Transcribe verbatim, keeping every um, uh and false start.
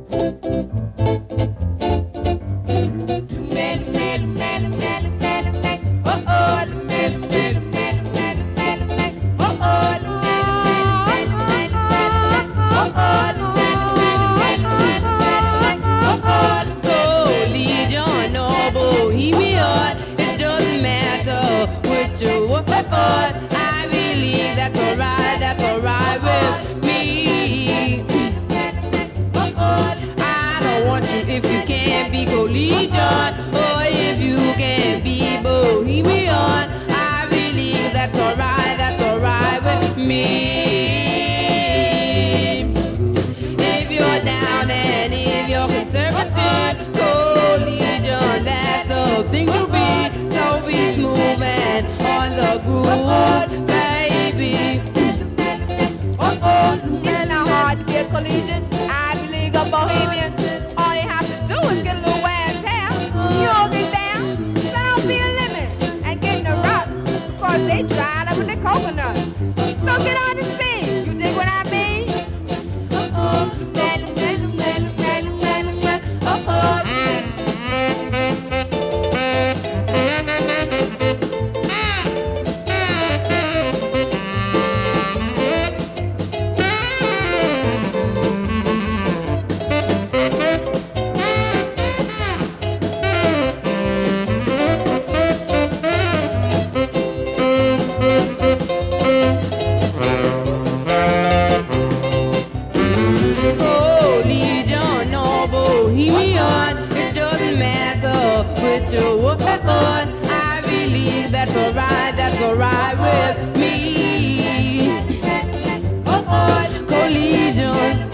I believe that's alright, that's alright with me. I don't want you if you can't be collegian, or if you can't be bohemian. I believe that's alright, that's alright with me. If you're down and if you're conservative, collegian, that's the thing to be. So be smooth and on the groove, baby. Oh oh, it's not hard to be a collegian. Ivy League or bohemian. All you have to do is get a little wear and tear. You'll get down. So don't be a lemon and get in a rock, because they dried up with the coconuts. So get on the scene. You dig what I mean? Uh oh, man, man, man, man, man, man. Uh oh. It doesn't matter which one. I believe that's alright, that's alright with me. Oh, oh, collegian.